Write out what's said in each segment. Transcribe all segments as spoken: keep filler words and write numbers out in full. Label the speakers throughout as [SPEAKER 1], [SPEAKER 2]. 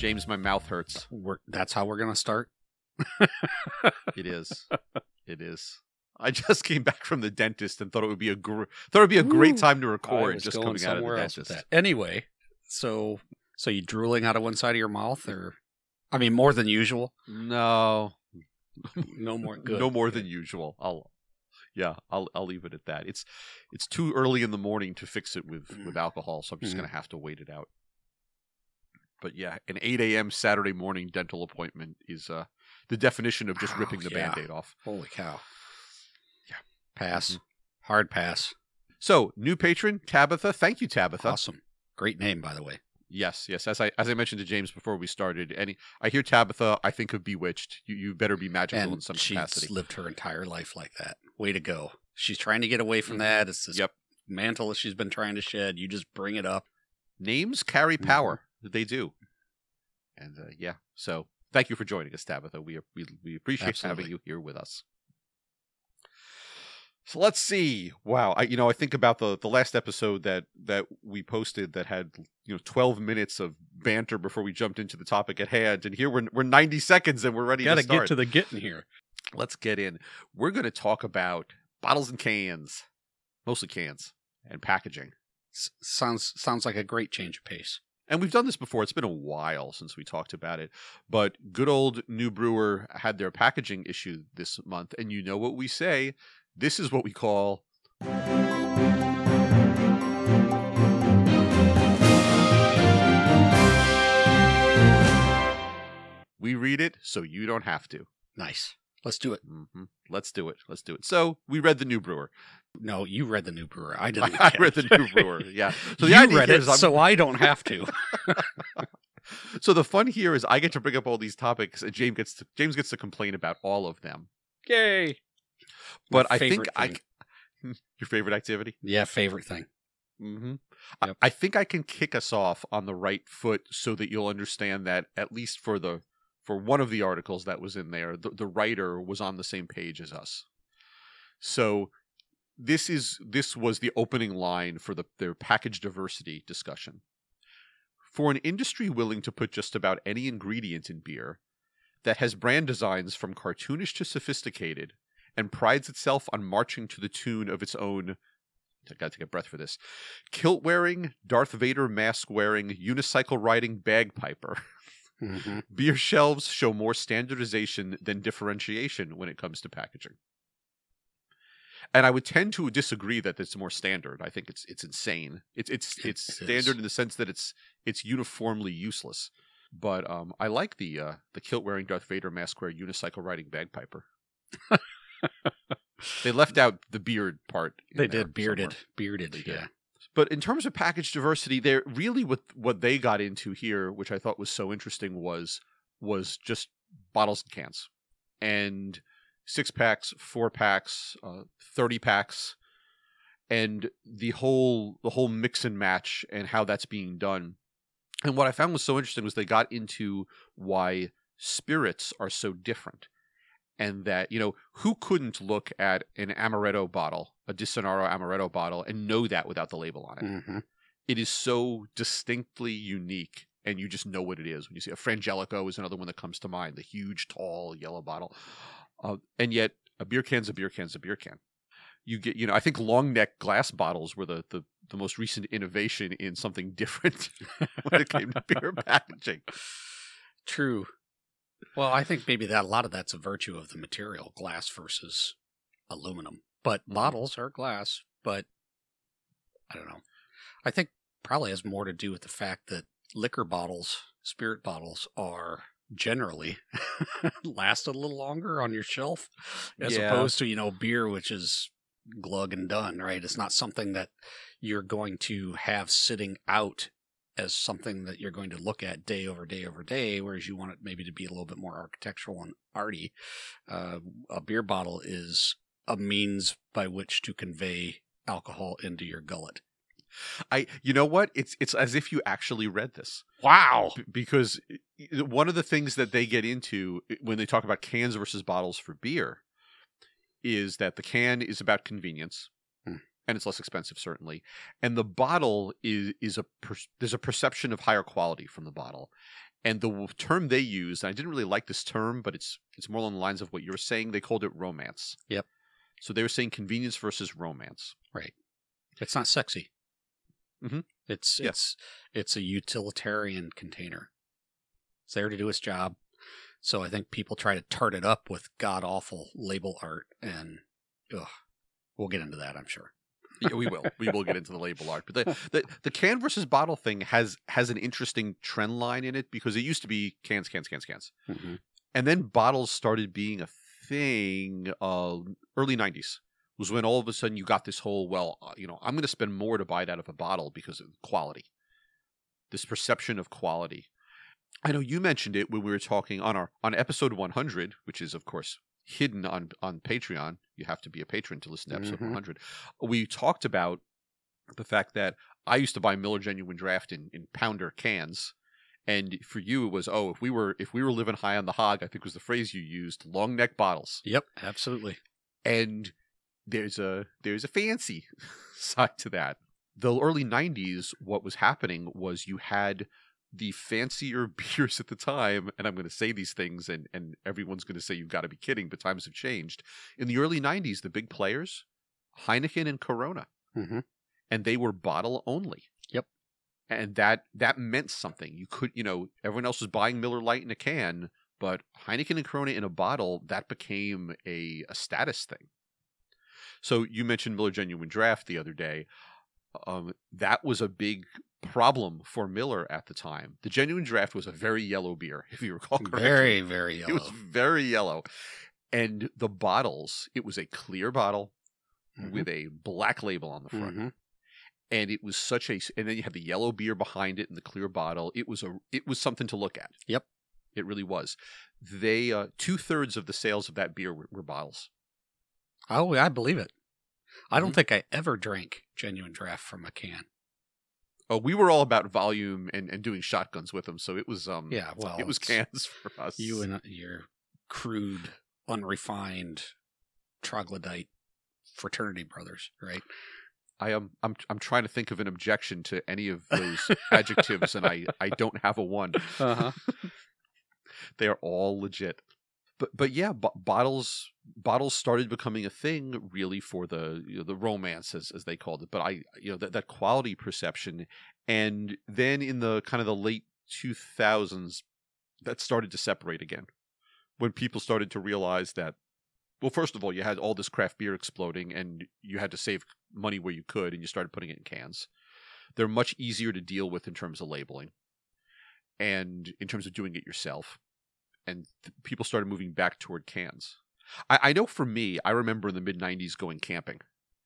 [SPEAKER 1] James, my mouth hurts.
[SPEAKER 2] We're, that's how we're going to start?
[SPEAKER 1] It is. It is. I just came back from the dentist and thought it would be a gr- thought it would be a great time to record.
[SPEAKER 2] I was
[SPEAKER 1] just
[SPEAKER 2] going
[SPEAKER 1] coming out of the
[SPEAKER 2] somewhere else
[SPEAKER 1] dentist.
[SPEAKER 2] with that. Anyway, so so you drooling out of one side of your mouth, or I mean, more than usual?
[SPEAKER 1] No,
[SPEAKER 2] no more. Good.
[SPEAKER 1] No more than usual. I'll, yeah, I'll I'll leave it at that. It's it's too early in the morning to fix it with
[SPEAKER 2] Mm.
[SPEAKER 1] with alcohol, so I'm just
[SPEAKER 2] Mm.
[SPEAKER 1] gonna have to wait it out. But yeah, an eight a.m. Saturday morning dental appointment is uh the definition of just
[SPEAKER 2] Oh,
[SPEAKER 1] ripping the
[SPEAKER 2] yeah.
[SPEAKER 1] Band-Aid off.
[SPEAKER 2] Holy cow!
[SPEAKER 1] Yeah.
[SPEAKER 2] Pass.
[SPEAKER 1] Mhm.
[SPEAKER 2] Hard pass.
[SPEAKER 1] So, new patron Tabitha. Thank you, Tabitha.
[SPEAKER 2] Awesome. Great name, by the way.
[SPEAKER 1] Yes, yes. As I as I mentioned to James before we started, any I hear Tabitha, I think of Bewitched. You you better be magical in
[SPEAKER 2] And
[SPEAKER 1] some
[SPEAKER 2] she's
[SPEAKER 1] capacity.
[SPEAKER 2] lived her entire life like that. Way to go. She's trying to get away from
[SPEAKER 1] Mhm.
[SPEAKER 2] that. It's this
[SPEAKER 1] Yep.
[SPEAKER 2] mantle that she's been trying to shed. You just bring it up.
[SPEAKER 1] Names carry
[SPEAKER 2] Mhm.
[SPEAKER 1] power. They do. And uh, yeah, so thank you for joining us, Tabitha. We we we appreciate
[SPEAKER 2] Absolutely.
[SPEAKER 1] having you here with us. So let's see. Wow, I you know I think about the the last episode that that we posted that had you know twelve minutes of banter before we jumped into the topic at hand, and here we're we're ninety seconds and we're ready
[SPEAKER 2] Got
[SPEAKER 1] to
[SPEAKER 2] to
[SPEAKER 1] start.
[SPEAKER 2] get to the getting here.
[SPEAKER 1] Let's get in. We're going to talk about bottles and cans, mostly cans and packaging.
[SPEAKER 2] S- sounds sounds like a great change of pace.
[SPEAKER 1] And we've done this before. It's been a while since we talked about it. But good old New Brewer had their packaging issue this month. And you know what we say? This is what we call... We read it so you don't have to.
[SPEAKER 2] Nice. Let's do it.
[SPEAKER 1] Mm-hmm. Let's do it. Let's do it. So we read the New Brewer.
[SPEAKER 2] No, you read the New Brewer. I didn't.
[SPEAKER 1] I read the New Brewer. Yeah. So the
[SPEAKER 2] you
[SPEAKER 1] idea
[SPEAKER 2] read
[SPEAKER 1] here
[SPEAKER 2] it,
[SPEAKER 1] is I'm-
[SPEAKER 2] so I don't have to.
[SPEAKER 1] So the fun here is I get to bring up all these topics, and James gets to James gets to complain about all of them.
[SPEAKER 2] Yay!
[SPEAKER 1] But
[SPEAKER 2] My
[SPEAKER 1] I think
[SPEAKER 2] favorite
[SPEAKER 1] I
[SPEAKER 2] thing.
[SPEAKER 1] your favorite activity.
[SPEAKER 2] Yeah, favorite thing.
[SPEAKER 1] Mm-hmm.
[SPEAKER 2] Yep.
[SPEAKER 1] I, I think I can kick us off on the right foot so that you'll understand that at least for the for one of the articles that was in there, the, the writer was on the same page as us. So this is this was the opening line for the their package diversity discussion. For an industry willing to put just about any ingredient in beer, that has brand designs from cartoonish to sophisticated, and prides itself on marching to the tune of its own, I gotta take a breath for this, kilt-wearing, Darth Vader mask-wearing, unicycle-riding bagpiper,
[SPEAKER 2] Mm-hmm.
[SPEAKER 1] beer shelves show more standardization than differentiation when it comes to packaging. And I would tend to disagree that it's more standard. I think it's it's insane. It's it's
[SPEAKER 2] It-
[SPEAKER 1] it's
[SPEAKER 2] it
[SPEAKER 1] standard
[SPEAKER 2] is.
[SPEAKER 1] in the sense that it's it's uniformly useless. But um, I like the uh, the kilt wearing Darth Vader mask wearing unicycle riding bagpiper. They left out the beard part. in
[SPEAKER 2] They
[SPEAKER 1] there
[SPEAKER 2] did bearded,
[SPEAKER 1] somewhere.
[SPEAKER 2] bearded.
[SPEAKER 1] They did.
[SPEAKER 2] Yeah.
[SPEAKER 1] But in terms of package diversity, they're really what what they got into here, which I thought was so interesting, was was just bottles and cans, and six packs, four packs, uh, thirty packs, and the whole the whole mix and match and how that's being done. And what I found was so interesting was they got into why spirits are so different. And that, you know, who couldn't look at an amaretto bottle, a Di Sonaro amaretto bottle, and know that without the label on it?
[SPEAKER 2] Mm-hmm.
[SPEAKER 1] It is so distinctly unique, and you just know what it is. When you see a Frangelico is another one that comes to mind, the huge, tall, yellow bottle. Uh, and yet, a beer can's a beer can's a beer can. You get, you know, I think long neck glass bottles were the, the, the most recent innovation in something different when it came to beer packaging.
[SPEAKER 2] True. Well, I think maybe that a lot of that's a virtue of the material, glass versus aluminum. But
[SPEAKER 1] Mhm.
[SPEAKER 2] bottles are glass, but I don't know. I think probably has more to do with the fact that liquor bottles, spirit bottles, are generally last a little longer on your shelf as
[SPEAKER 1] Yeah.
[SPEAKER 2] opposed to, you know, beer, which is glug and done, right? It's not something that you're going to have sitting out as something that you're going to look at day over day over day, whereas you want it maybe to be a little bit more architectural and arty. Uh, a beer bottle is a means by which to convey alcohol into your gullet.
[SPEAKER 1] I, you know what? It's it's as if you actually read this.
[SPEAKER 2] Wow.
[SPEAKER 1] B- because one of the things that they get into when they talk about cans versus bottles for beer is that the can is about convenience
[SPEAKER 2] Hmm.
[SPEAKER 1] and it's less expensive, certainly. And the bottle is is a per, there's a perception of higher quality from the bottle. And the term they used, and I didn't really like this term, but it's it's more along the lines of what you were saying. They called it romance.
[SPEAKER 2] Yep.
[SPEAKER 1] So they were saying convenience versus romance.
[SPEAKER 2] Right. It's not sexy.
[SPEAKER 1] Mm-hmm.
[SPEAKER 2] It's
[SPEAKER 1] Yeah.
[SPEAKER 2] it's it's a utilitarian container. It's there to do its job. So I think people try to tart it up with god awful label art, and ugh, we'll get into that, I'm sure.
[SPEAKER 1] Yeah, we will. We will get into the label art, but the, the the can versus bottle thing has has an interesting trend line in it, because it used to be cans, cans, cans, cans,
[SPEAKER 2] Mm-hmm.
[SPEAKER 1] and then bottles started being a thing. Uh, early nineties was when all of a sudden you got this whole, well, uh, you know, I'm going to spend more to buy it out of a bottle because of quality. This perception of quality. I know you mentioned it when we were talking on our on episode one hundred, which is of course hidden on on Patreon. You have to be a patron to listen to episode
[SPEAKER 2] Mhm.
[SPEAKER 1] one hundred. We talked about the fact that I used to buy Miller Genuine Draft in, in pounder cans, and for you it was, oh, if we were if we were living high on the hog, I think was the phrase you used, long neck bottles.
[SPEAKER 2] Yep, absolutely.
[SPEAKER 1] And there's a there's a fancy side to that. The early nineties, what was happening was you had the fancier beers at the time, and I'm going to say these things, and, and everyone's going to say you've got to be kidding, but times have changed. In the early nineties, the big players, Heineken and Corona,
[SPEAKER 2] Mm-hmm.
[SPEAKER 1] and they were bottle only.
[SPEAKER 2] Yep.
[SPEAKER 1] And that that meant something. You could, you know, everyone else was buying Miller Lite in a can, but Heineken and Corona in a bottle, that became a, a status thing. So you mentioned Miller Genuine Draft the other day. Um, that was a big problem for Miller at the time. The Genuine Draft was a very yellow beer, if you recall correctly.
[SPEAKER 2] Very, very yellow.
[SPEAKER 1] It was very yellow. And the bottles, it was a clear bottle
[SPEAKER 2] Mhm.
[SPEAKER 1] with a black label on the front.
[SPEAKER 2] Mhm.
[SPEAKER 1] And it was such a, and then you had the yellow beer behind it and the clear bottle. It was a, it was something to look at.
[SPEAKER 2] Yep.
[SPEAKER 1] It really was. They, uh, two thirds of the sales of that beer were, were bottles.
[SPEAKER 2] Oh, I believe it. I don't
[SPEAKER 1] Mhm.
[SPEAKER 2] think I ever drank Genuine Draft from a can.
[SPEAKER 1] Oh, we were all about volume and, and doing shotguns with them. So it was, um,
[SPEAKER 2] Yeah, well,
[SPEAKER 1] it was
[SPEAKER 2] it's
[SPEAKER 1] cans for us.
[SPEAKER 2] You and your crude, unrefined, troglodyte fraternity brothers, right?
[SPEAKER 1] I am, I'm, I'm trying to think of an objection to any of those adjectives, and I, I don't have a one.
[SPEAKER 2] Uh-huh.
[SPEAKER 1] They are all legit. But but yeah, b- bottles bottles started becoming a thing really for the you know, the romance as as they called it. But I you know that that quality perception, and then in the kind of the late two thousands, that started to separate again, when people started to realize that, well, first of all, you had all this craft beer exploding, and you had to save money where you could, and you started putting it in cans. They're much easier to deal with in terms of labeling, and in terms of doing it yourself. And th- people started moving back toward cans. I, I know for me, I remember in the mid nineties going camping,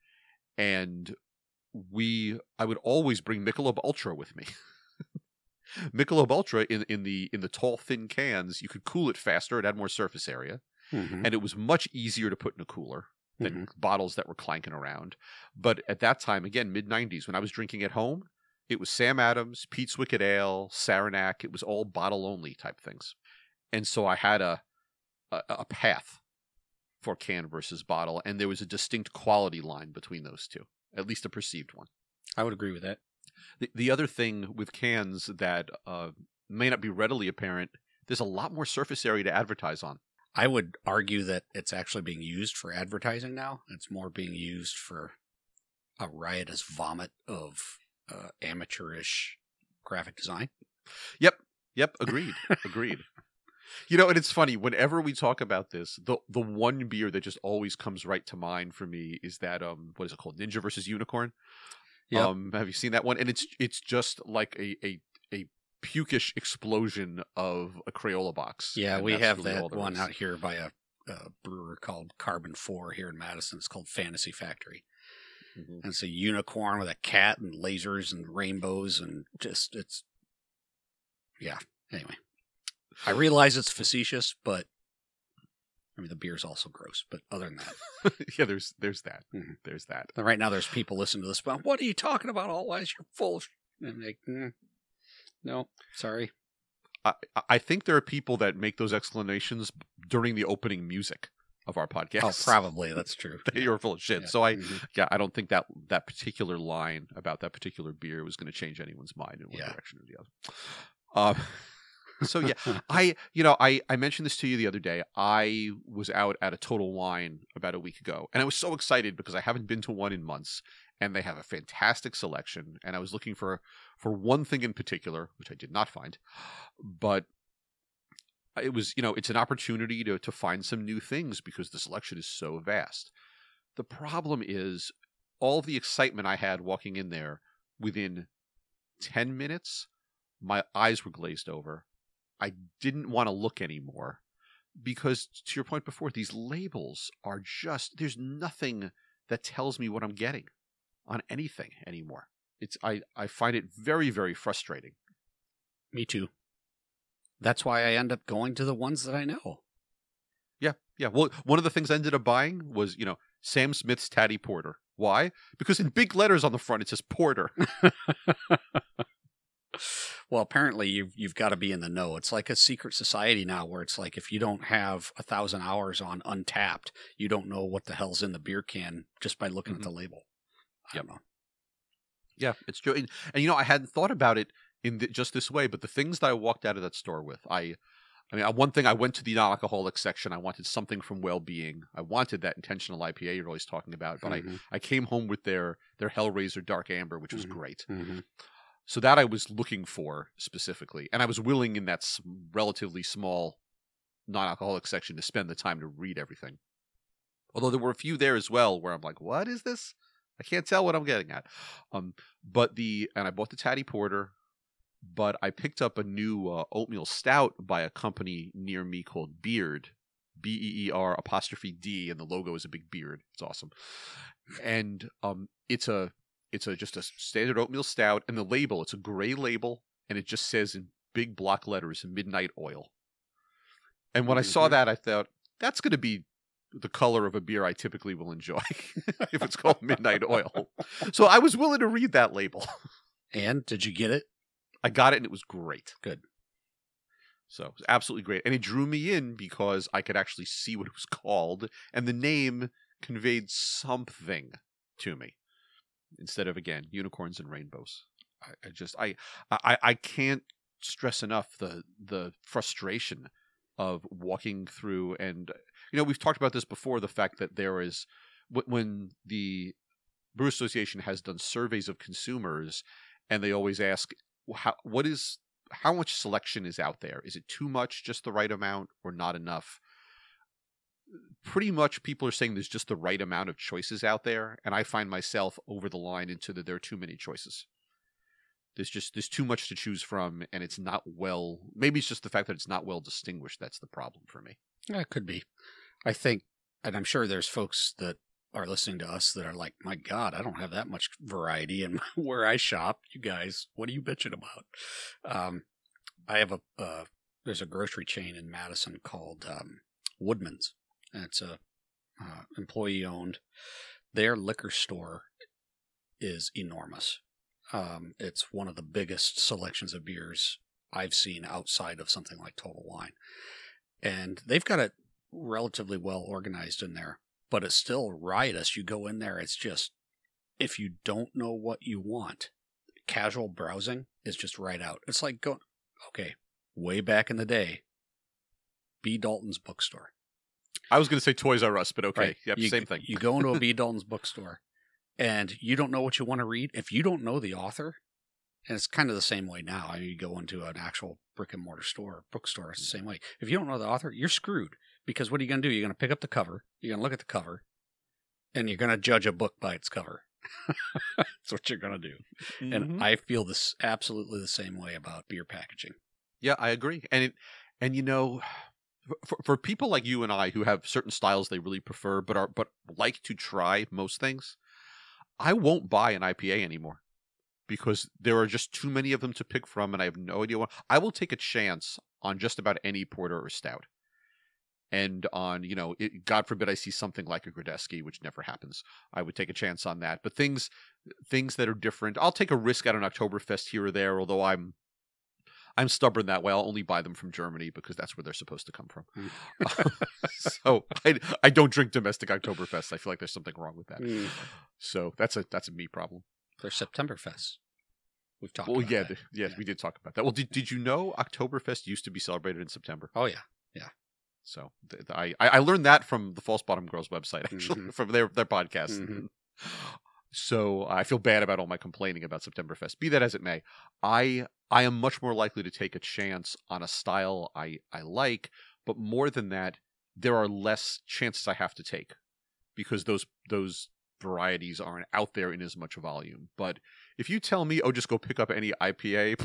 [SPEAKER 1] and we, I would always bring Michelob Ultra with me. Michelob Ultra in in the in the tall thin cans, you could cool it faster. It had more surface area,
[SPEAKER 2] Mhm.
[SPEAKER 1] and it was much easier to put in a cooler than bottles that were clanking around. But at that time, again, mid nineties, when I was drinking at home, it was Sam Adams, Pete's Wicked Ale, Saranac. It was all bottle only type things. And so I had a, a a path for can versus bottle, and there was a distinct quality line between those two, at least a perceived one.
[SPEAKER 2] I would agree with that.
[SPEAKER 1] The, the other thing with cans that uh, may not be readily apparent, there's a lot more surface area to advertise on.
[SPEAKER 2] I would argue that it's actually being used for advertising now. It's more being used for a riotous vomit of uh, amateurish graphic design.
[SPEAKER 1] Yep, yep, agreed, agreed. You know, and it's funny, whenever we talk about this, the the one beer that just always comes right to mind for me is that, um, what is it called? Ninja versus Unicorn.
[SPEAKER 2] Yep.
[SPEAKER 1] Um, have you seen that one? And it's it's just like a a, a pukish explosion of a Crayola box.
[SPEAKER 2] Yeah,
[SPEAKER 1] And
[SPEAKER 2] we
[SPEAKER 1] that's
[SPEAKER 2] have
[SPEAKER 1] really all
[SPEAKER 2] that
[SPEAKER 1] there
[SPEAKER 2] one
[SPEAKER 1] is.
[SPEAKER 2] out here by a, a brewer called Carbon four here in Madison. It's called Fantasy Factory.
[SPEAKER 1] Mhm.
[SPEAKER 2] And it's a unicorn with a cat and lasers and rainbows and just, it's, yeah. Anyway, I realize it's facetious, but I mean, the beer's also gross, but other than that,
[SPEAKER 1] Yeah, there's there's that.
[SPEAKER 2] Mhm.
[SPEAKER 1] There's that.
[SPEAKER 2] and right now there's people listening to this, but what are you talking about? Always, you're full of, and like, mm, no, sorry.
[SPEAKER 1] I I think there are people that make those explanations during the opening music. of our podcast.
[SPEAKER 2] Oh, probably that's true.
[SPEAKER 1] You're full of shit.
[SPEAKER 2] Yeah.
[SPEAKER 1] So I,
[SPEAKER 2] Mhm.
[SPEAKER 1] yeah, I don't think that that particular line about that particular beer was going to change anyone's mind in one
[SPEAKER 2] Yeah.
[SPEAKER 1] direction or the other. Um, so yeah, I, you know, I I mentioned this to you the other day. I was out at a Total Wine about a week ago, and I was so excited because I haven't been to one in months, and they have a fantastic selection. And I was looking for for one thing in particular, which I did not find, but it was, you know, it's an opportunity to to find some new things because the selection is so vast. The problem is all the excitement I had walking in there, within ten minutes, my eyes were glazed over. I didn't want to look anymore because, to your point before, these labels are just, there's nothing that tells me what I'm getting on anything anymore. It's I, I find it very, very frustrating.
[SPEAKER 2] Me too. That's why I end up going to the ones that I know.
[SPEAKER 1] Yeah, yeah. Well, one of the things I ended up buying was, you know, Sam Smith's Taddy Porter. Why? Because in big letters on the front it says Porter.
[SPEAKER 2] Well, apparently you've you've got to be in the know. It's like a secret society now, where it's like if you don't have a thousand hours on Untapped, you don't know what the hell's in the beer can just by looking
[SPEAKER 1] Mm-hmm.
[SPEAKER 2] at the label. I
[SPEAKER 1] Yep.
[SPEAKER 2] don't know.
[SPEAKER 1] Yeah, it's true. And, and you know, I hadn't thought about it in the, just this way, but the things that I walked out of that store with, I, I mean, one thing, I went to the non-alcoholic section. I wanted something from Well-Being. I wanted that intentional I P A you're always talking about, but
[SPEAKER 2] Mhm.
[SPEAKER 1] I, I came home with their their Hellraiser Dark Amber, which was
[SPEAKER 2] Mhm.
[SPEAKER 1] great.
[SPEAKER 2] Mm-hmm.
[SPEAKER 1] So that I was looking for specifically, and I was willing in that s- relatively small non-alcoholic section to spend the time to read everything. Although there were a few there as well where I'm like, what is this? I can't tell what I'm getting at. Um, but the and I bought the Taddy Porter, but I picked up a new uh, oatmeal stout by a company near me called Beard, B E E R apostrophe D, and the logo is a big beard. It's awesome, and um, it's a it's a just a standard oatmeal stout, and the label, it's a gray label, and it just says in big block letters Midnight Oil. And when I saw
[SPEAKER 2] Mhm.
[SPEAKER 1] that, I thought that's going to be the color of a beer I typically will enjoy if it's called Midnight Oil. So I was willing to read that label.
[SPEAKER 2] And did you get it?
[SPEAKER 1] I got it, and it was great.
[SPEAKER 2] Good.
[SPEAKER 1] So it was absolutely great. And it drew me in because I could actually see what it was called, and the name conveyed something to me instead of, again, unicorns and rainbows. I, I just I, I I can't stress enough the the frustration of walking through, and you know, we've talked about this before, the fact that there is when the Brew Association has done surveys of consumers, and they always ask, how what is how much selection is out there? Is it too much, just the right amount, or not enough? Pretty much people are saying there's just the right amount of choices out there, and I find myself over the line into that there are too many choices. There's just there's too much to choose from, and it's not well. Maybe it's just the fact that it's not well distinguished that's the problem for me.
[SPEAKER 2] Yeah, it could be. I think, and I'm sure there's folks that are listening to us that are like, my God, I don't have that much variety in where I shop. You guys, what are you bitching about? Um, I have a, uh, there's a grocery chain in Madison called um, Woodman's, and it's a uh, employee owned. Their liquor store is enormous. Um, it's one of the biggest selections of beers I've seen outside of something like Total Wine. And they've got it relatively well organized in there, but it's still riotous. You go in there, it's just, if you don't know what you want, casual browsing is just right out. It's like going, okay, way back in the day, B. Dalton's bookstore.
[SPEAKER 1] I was going to say Toys R Us, but okay.
[SPEAKER 2] Right.
[SPEAKER 1] Yep,
[SPEAKER 2] you,
[SPEAKER 1] same thing.
[SPEAKER 2] You go into a B. Dalton's bookstore and you don't know what you want to read. If you don't know the author, and it's kind of the same way now. I mean, you go into an actual brick and mortar store, bookstore, it's the same way. If you don't know the author, you're screwed. Because what are you going to do? You're going to pick up the cover, you're going to look at the cover, and you're going to judge a book by its cover. That's what you're going to do.
[SPEAKER 1] Mm-hmm.
[SPEAKER 2] And I feel this absolutely the same way about beer packaging.
[SPEAKER 1] Yeah, I agree. And it, and you know, for, for people like you and I who have certain styles they really prefer, but are but like to try most things, I won't buy an I P A anymore because there are just too many of them to pick from, and I have no idea what. I will take a chance on just about any porter or stout. And on, you know, it, God forbid I see something like a Grodetsky, which never happens. I would take a chance on that. But things things that are different, I'll take a risk at an Oktoberfest here or there, although I'm I'm stubborn that way. I'll only buy them from Germany because that's where they're supposed to come from.
[SPEAKER 2] Mm.
[SPEAKER 1] So I, I don't drink domestic Oktoberfest. I feel like there's something wrong with that.
[SPEAKER 2] Mm.
[SPEAKER 1] So that's a that's a me problem.
[SPEAKER 2] They're Septemberfest. We've talked
[SPEAKER 1] Well,
[SPEAKER 2] about
[SPEAKER 1] yeah,
[SPEAKER 2] that.
[SPEAKER 1] the, yes,
[SPEAKER 2] Yeah.
[SPEAKER 1] we did talk about that. Well, did did you know Oktoberfest used to be celebrated in September?
[SPEAKER 2] Oh, yeah.
[SPEAKER 1] So th- th- I I learned that from the False Bottom Girls website, actually,
[SPEAKER 2] Mhm.
[SPEAKER 1] from their their podcast.
[SPEAKER 2] Mhm.
[SPEAKER 1] So I feel bad about all my complaining about Septemberfest. Be that as it may, I I am much more likely to take a chance on a style I I like, but more than that, there are less chances I have to take because those those varieties aren't out there in as much volume. But if you tell me, oh, just go pick up any I P A,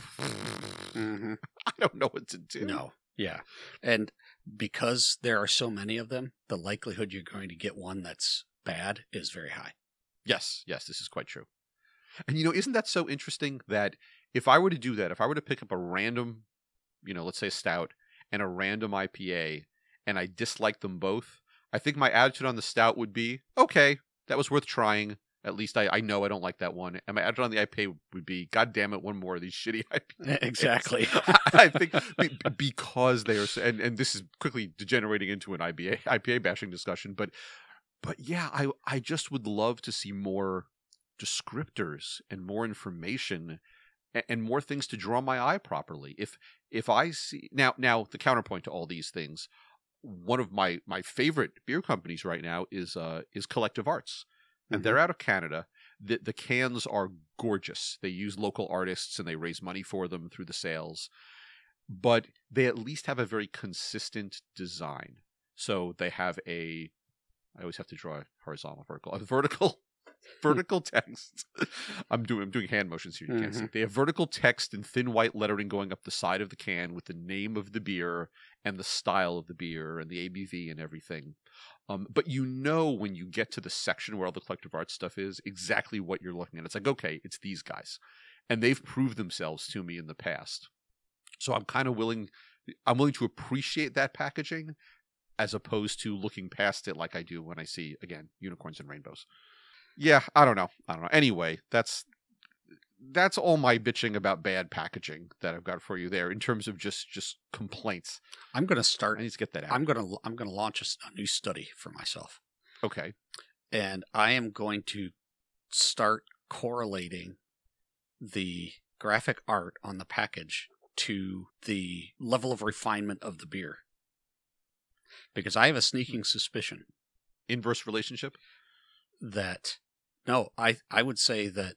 [SPEAKER 2] Mm-hmm.
[SPEAKER 1] I don't know what to do.
[SPEAKER 2] No. Yeah. And because there are so many of them, the likelihood you're going to get one that's bad is very high.
[SPEAKER 1] Yes, yes, this is quite true. And you know, isn't that so interesting that if I were to do that, if I were to pick up a random, you know, let's say a stout and a random I P A, and I dislike them both, I think my attitude on the stout would be, okay, that was worth trying. At least I, I know I don't like that one. And my attitude on the I P A would be, God damn it, one more of these shitty I P As.
[SPEAKER 2] Exactly.
[SPEAKER 1] I think be- because they are, so- and, and this is quickly degenerating into an I P A, I P A bashing discussion, but but yeah, I I just would love to see more descriptors and more information and, and more things to draw my eye properly. If if I see now now the counterpoint to all these things, one of my my favorite beer companies right now is uh is Collective Arts, and
[SPEAKER 2] Mhm.
[SPEAKER 1] they're out of Canada. The the cans are gorgeous. They use local artists and they raise money for them through the sales, but they at least have a very consistent design. So they have a I always have to draw a horizontal, vertical, a vertical, vertical text. I'm doing, I'm doing hand motions here. You can't see.
[SPEAKER 2] Mhm.
[SPEAKER 1] They have vertical text in thin white lettering going up the side of the can with the name of the beer and the style of the beer and the A B V and everything. Um, but you know when you get to the section where all the Collective Arts stuff is exactly what you're looking at. It's like, okay, it's these guys, and they've proved themselves to me in the past. So I'm kind of willing. I'm willing to appreciate that packaging, as opposed to looking past it like I do when I see, again, unicorns and rainbows. Yeah, I don't know. I don't know. Anyway, that's that's all my bitching about bad packaging that I've got for you there in terms of just just complaints.
[SPEAKER 2] I'm going to
[SPEAKER 1] I
[SPEAKER 2] start.
[SPEAKER 1] need to get that out.
[SPEAKER 2] I'm going to I'm going to launch a, s- a new study for myself,
[SPEAKER 1] Okay.
[SPEAKER 2] and I am going to start correlating the graphic art on the package to the level of refinement of the beer. Because I have a sneaking suspicion
[SPEAKER 1] Inverse relationship?
[SPEAKER 2] that, no, I, I would say that,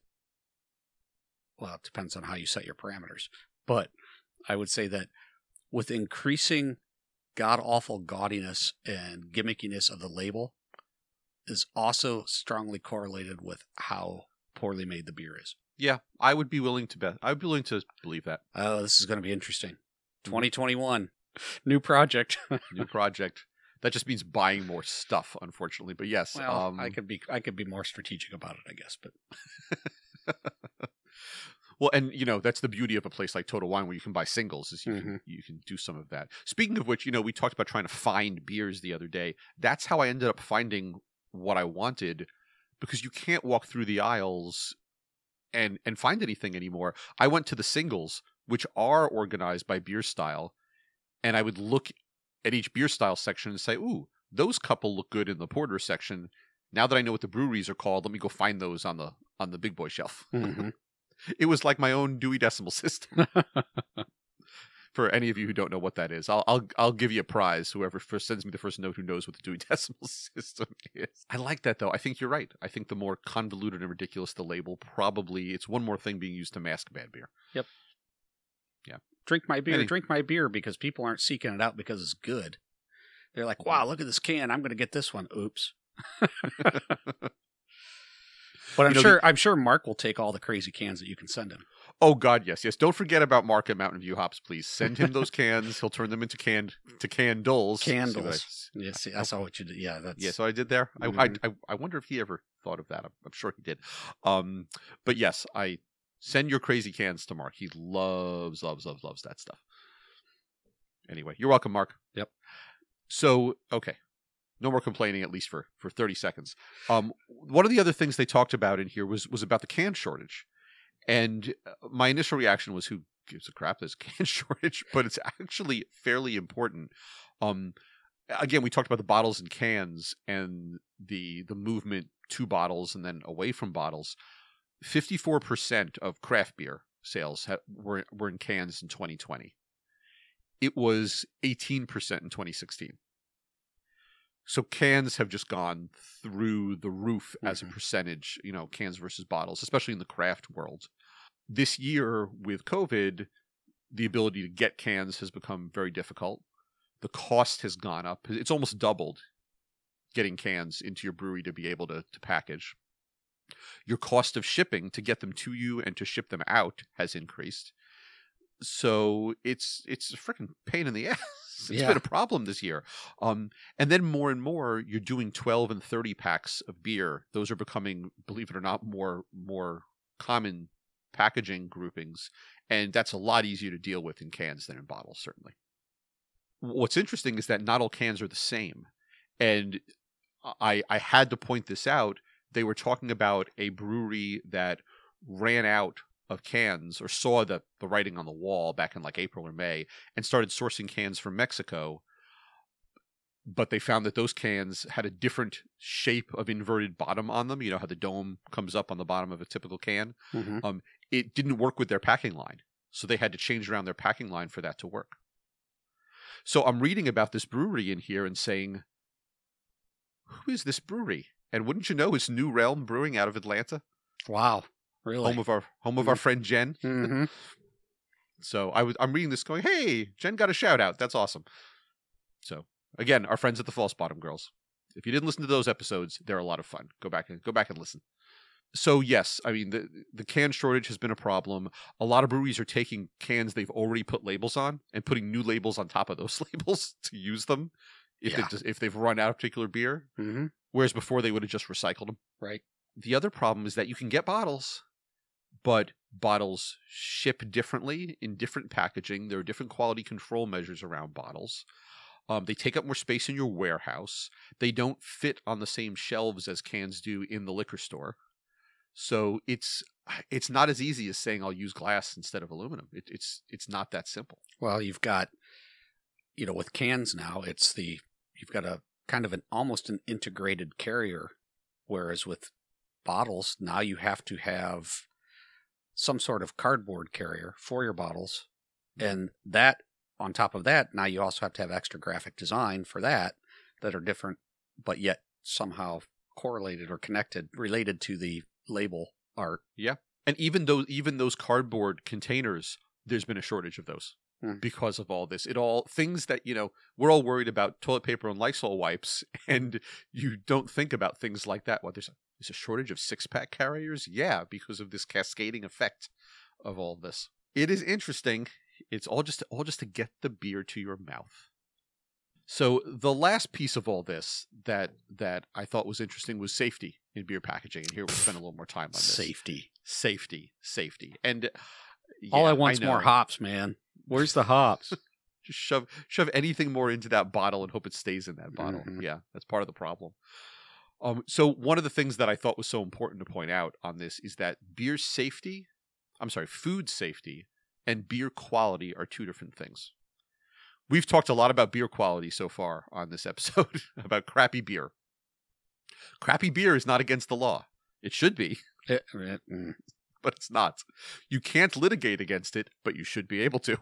[SPEAKER 2] well, it depends on how you set your parameters, but I would say that with increasing god-awful gaudiness and gimmickiness of the label is also strongly correlated with how poorly made the beer is.
[SPEAKER 1] Yeah, I would be willing to bet. I would be willing to believe that.
[SPEAKER 2] Oh, this is going to be interesting. twenty twenty-one, new project.
[SPEAKER 1] New project. That just means buying more stuff, unfortunately. But yes.
[SPEAKER 2] Well,
[SPEAKER 1] um,
[SPEAKER 2] I could be I could be more strategic about it, I guess. But
[SPEAKER 1] Well, and you know that's the beauty of a place like Total Wine, where you can buy singles, is you
[SPEAKER 2] Mhm.
[SPEAKER 1] can you can do some of that. Speaking of which, you know, we talked about trying to find beers the other day. That's how I ended up finding what I wanted, because you can't walk through the aisles and and find anything anymore. I went to the singles, which are organized by beer style, and I would look at each beer style section and say, "Ooh, those couple look good in the porter section." Now that I know what the breweries are called, let me go find those on the on the big boy shelf.
[SPEAKER 2] Mhm.
[SPEAKER 1] It was like my own Dewey Decimal System. For any of you who don't know what that is, I'll I'll I'll give you a prize. Whoever first sends me the first note who knows what the Dewey Decimal System is. I like that though. I think you're right. I think the more convoluted and ridiculous the label, probably it's one more thing being used to mask bad beer.
[SPEAKER 2] drink my beer,
[SPEAKER 1] Any-
[SPEAKER 2] drink my beer, because people aren't seeking it out because it's good. They're like, wow, look at this can. I'm going to get this one. Oops. But I'm
[SPEAKER 1] You know,
[SPEAKER 2] sure I'm sure Mark will take all the crazy cans that you can send him.
[SPEAKER 1] Oh God, yes, yes. Don't forget about Mark at Mountain View Hops, please. Send him those cans. He'll turn them into canned to candles. See what I-
[SPEAKER 2] Candles. Yeah, see, I saw what you did. Yeah, that's
[SPEAKER 1] Yeah, so I did there. I,
[SPEAKER 2] Mhm.
[SPEAKER 1] I I I wonder if he ever thought of that. I'm, I'm sure he did. Um, but yes, I send your crazy cans to Mark. He loves, loves, loves, loves that stuff. Anyway, you're welcome, Mark.
[SPEAKER 2] Yep.
[SPEAKER 1] So okay, no more complaining, at least for for thirty seconds. Um, one of the other things they talked about in here was was about the can shortage, and uh, my initial reaction was, who gives a crap there's a can shortage, but it's actually fairly important. Um, again, we talked about the bottles and cans and the the movement to bottles and then away from bottles. fifty-four percent of craft beer sales ha- were were in cans in twenty twenty. It was eighteen percent in twenty sixteen. So cans have just gone through the roof as mm-hmm. a percentage, you know, cans versus bottles, especially in the craft world. This year with COVID, the ability to get cans has become very difficult. The cost has gone up. It's almost doubled getting cans into your brewery to be able to, to package. Your cost of shipping to get them to you and to ship them out has increased. So it's it's a freaking pain in the ass. It's yeah. been a problem this year. Um, and then more and more, you're doing twelve and thirty packs of beer. Those are becoming, believe it or not, more more common packaging groupings. And that's a lot easier to deal with in cans than in bottles, certainly. What's interesting is that not all cans are the same. And I I had to point this out. They were talking about a brewery that ran out of cans or saw the, the writing on the wall back in like April or May and started sourcing cans from Mexico. But they found that those cans had a different shape of inverted bottom on them. You know how the dome comes up on the bottom of a typical can? Mm-hmm. Um, it didn't work with their packing line. So they had to change around their packing line for that to work. So I'm reading about this brewery in here and saying, who is this brewery? And wouldn't you know, it's New Realm Brewing out of Atlanta.
[SPEAKER 2] Wow. Really?
[SPEAKER 1] Home of our home of mm-hmm. our friend Jen.
[SPEAKER 2] Mm-hmm.
[SPEAKER 1] So I was I'm reading this going, hey, Jen got a shout out. That's awesome. So again, our friends at the False Bottom Girls. If you didn't listen to those episodes, they're a lot of fun. Go back and go back and listen. So yes, I mean the the can shortage has been a problem. A lot of breweries are taking cans they've already put labels on and putting new labels on top of those labels to use them if yeah. they just, if they've run out of particular beer.
[SPEAKER 2] Mm-hmm.
[SPEAKER 1] Whereas before they would have just recycled them.
[SPEAKER 2] Right.
[SPEAKER 1] The other problem is that you can get bottles, but bottles ship differently in different packaging. There are different quality control measures around bottles. Um, they take up more space in your warehouse. They don't fit on the same shelves as cans do in the liquor store. So it's it's not as easy as saying I'll use glass instead of aluminum. It, it's it's not that simple.
[SPEAKER 2] Well, you've got, you know, with cans now, it's the you've got a kind of an almost an integrated carrier, whereas with bottles now you have to have some sort of cardboard carrier for your bottles, and that on top of that, now you also have to have extra graphic design for that that are different, but yet somehow correlated or connected, related to the label art.
[SPEAKER 1] Yeah, and even those even those cardboard containers, there's been a shortage of those hmm. because of all this. It all things that you know we're all worried about toilet paper and Lysol wipes, and you don't think about things like that. What there's a there's a shortage of six pack carriers, yeah, because of this cascading effect of all this. It is interesting. It's all just all just to get the beer to your mouth. So the last piece of all this that that I thought was interesting was safety in beer packaging. And here we'll spend a little more time on this.
[SPEAKER 2] Safety.
[SPEAKER 1] Safety. Safety. And yeah,
[SPEAKER 2] all I want's I more hops, man. Where's the hops?
[SPEAKER 1] Just shove shove anything more into that bottle and hope it stays in that bottle. Mm-hmm. Yeah, that's part of the problem. Um, so one of the things that I thought was so important to point out on this is that beer safety, I'm sorry, food safety and beer quality are two different things. We've talked a lot about beer quality so far on this episode, about crappy beer. Crappy beer is not against the law. It should be,
[SPEAKER 2] it, it, mm.
[SPEAKER 1] but it's not. You can't litigate against it, but you should be able to.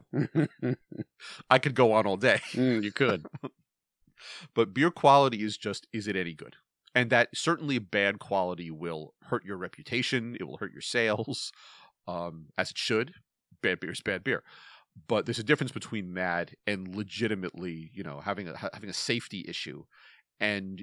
[SPEAKER 1] I could go on all day.
[SPEAKER 2] Mm, you could.
[SPEAKER 1] But beer quality is just, is it any good? And that certainly bad quality will hurt your reputation. It will hurt your sales, um, as it should. Bad beer is bad beer. But there's a difference between that and legitimately, you know, having a having a safety issue. And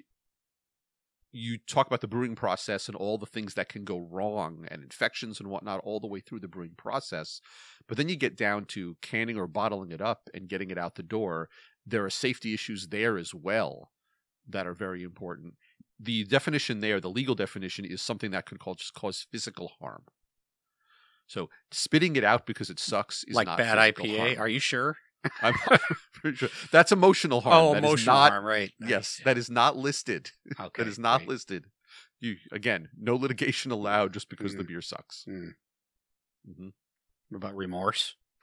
[SPEAKER 1] you talk about the brewing process and all the things that can go wrong and infections and whatnot all the way through the brewing process. But then you get down to canning or bottling it up and getting it out the door. There are safety issues there as well that are very important. The definition there, the legal definition, is something that could cause, cause physical harm. So spitting it out because it sucks is
[SPEAKER 2] like
[SPEAKER 1] not
[SPEAKER 2] bad I P A.
[SPEAKER 1] Harm.
[SPEAKER 2] Are you sure?
[SPEAKER 1] I'm pretty sure. That's emotional harm.
[SPEAKER 2] Oh,
[SPEAKER 1] that
[SPEAKER 2] emotional
[SPEAKER 1] not,
[SPEAKER 2] harm, right?
[SPEAKER 1] Yes, that is not listed.
[SPEAKER 2] Okay,
[SPEAKER 1] that is not
[SPEAKER 2] right.
[SPEAKER 1] listed. You again, no litigation allowed just because mm. the beer sucks.
[SPEAKER 2] Mm.
[SPEAKER 1] Mm-hmm.
[SPEAKER 2] What about remorse?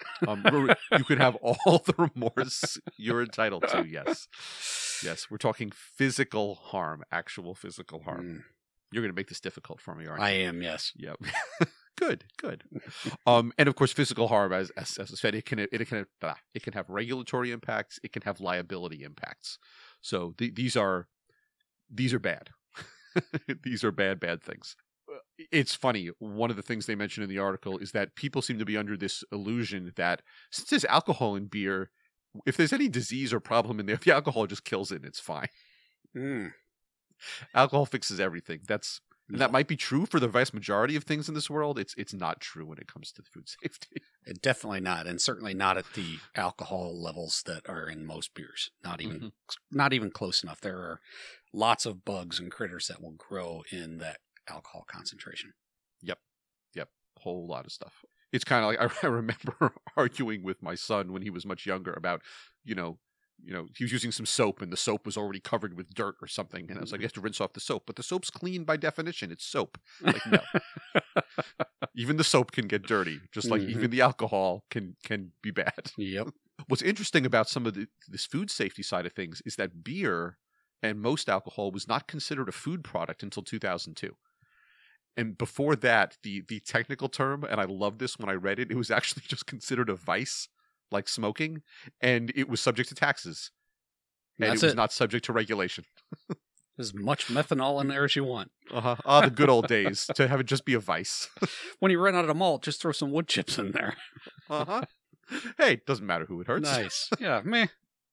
[SPEAKER 1] Um, re- you could have all the remorse you're entitled to. Yes, yes. We're talking physical harm, actual physical harm.
[SPEAKER 2] Mm,
[SPEAKER 1] You're going to make this difficult for me, aren't
[SPEAKER 2] I
[SPEAKER 1] you?
[SPEAKER 2] am, yes.
[SPEAKER 1] Yep. Good, good. Um, and of course, physical harm, as, as as I said, it can it can uh, it can have regulatory impacts. It can have liability impacts. So th- these are these are bad. These are bad, bad things. It's funny. One of the things they mentioned in the article is that people seem to be under this illusion that since there's alcohol in beer, if there's any disease or problem in there, the alcohol just kills it and it's fine.
[SPEAKER 2] Mm.
[SPEAKER 1] Alcohol fixes everything. That's and
[SPEAKER 2] No.
[SPEAKER 1] that might be true for the vast majority of things in this world. It's it's not true when it comes to food safety.
[SPEAKER 2] Definitely not, and certainly not at the alcohol levels that are in most beers. Not even,
[SPEAKER 1] Mhm.
[SPEAKER 2] not even close enough. There are lots of bugs and critters that will grow in that alcohol concentration.
[SPEAKER 1] Whole lot of stuff. It's kind of like I, I remember arguing with my son when he was much younger about, you know, you know, he was using some soap and the soap was already covered with dirt or something, and I was like, you have to rinse off the soap, but the soap's clean by definition. It's soap. Like no, even the soap can get dirty, just like
[SPEAKER 2] Mhm.
[SPEAKER 1] even the alcohol can can be bad.
[SPEAKER 2] Yep.
[SPEAKER 1] What's interesting about some of the, this food safety side of things is that beer and most alcohol was not considered a food product until two thousand two. And before that, the the technical term, and I love this when I read it, it was actually just considered a vice, like smoking, and it was subject to taxes. And
[SPEAKER 2] That's
[SPEAKER 1] it was
[SPEAKER 2] it.
[SPEAKER 1] not subject to regulation.
[SPEAKER 2] As much methanol in there as you want.
[SPEAKER 1] Uh-huh. Ah, the good old days, to have it just be a vice.
[SPEAKER 2] When you run out of malt, just throw some wood chips in there.
[SPEAKER 1] Uh-huh. Hey, doesn't matter who it hurts.
[SPEAKER 2] Nice. Yeah, meh.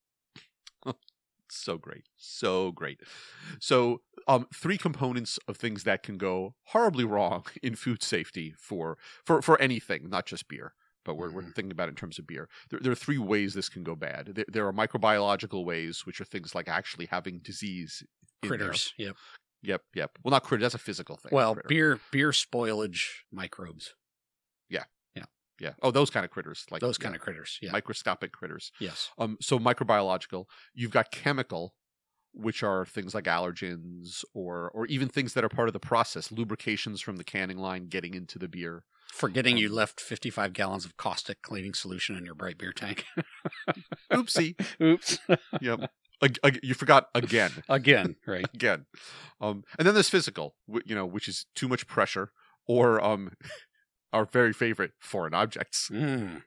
[SPEAKER 1] So great. So great. So um three components of things that can go horribly wrong in food safety for for, for anything, not just beer. But we're, we're
[SPEAKER 2] Mhm.
[SPEAKER 1] thinking about it in terms of beer. There, there are three ways this can go bad. There, there are microbiological ways, which are things like actually having disease. in there.
[SPEAKER 2] Critters. Yep.
[SPEAKER 1] Yep, yep. Well, not critter. That's a physical thing.
[SPEAKER 2] Well,
[SPEAKER 1] critter.
[SPEAKER 2] beer beer spoilage microbes.
[SPEAKER 1] Yeah. Oh, those kind of critters, like
[SPEAKER 2] Those
[SPEAKER 1] yeah,
[SPEAKER 2] kind of critters. Yeah.
[SPEAKER 1] microscopic critters.
[SPEAKER 2] Yes.
[SPEAKER 1] Um. So microbiological. You've got chemical, which are things like allergens, or or even things that are part of the process, lubrications from the canning line getting into the beer.
[SPEAKER 2] Forgetting you
[SPEAKER 1] Um,
[SPEAKER 2] left fifty-five gallons of caustic cleaning solution in your bright beer tank.
[SPEAKER 1] Oopsie.
[SPEAKER 2] Oops.
[SPEAKER 1] Yep. Ag- ag- you forgot again.
[SPEAKER 2] Again, right.
[SPEAKER 1] Again. Um. And then there's physical, wh- you know, which is too much pressure, or um. Our very favorite foreign objects.
[SPEAKER 2] Mm.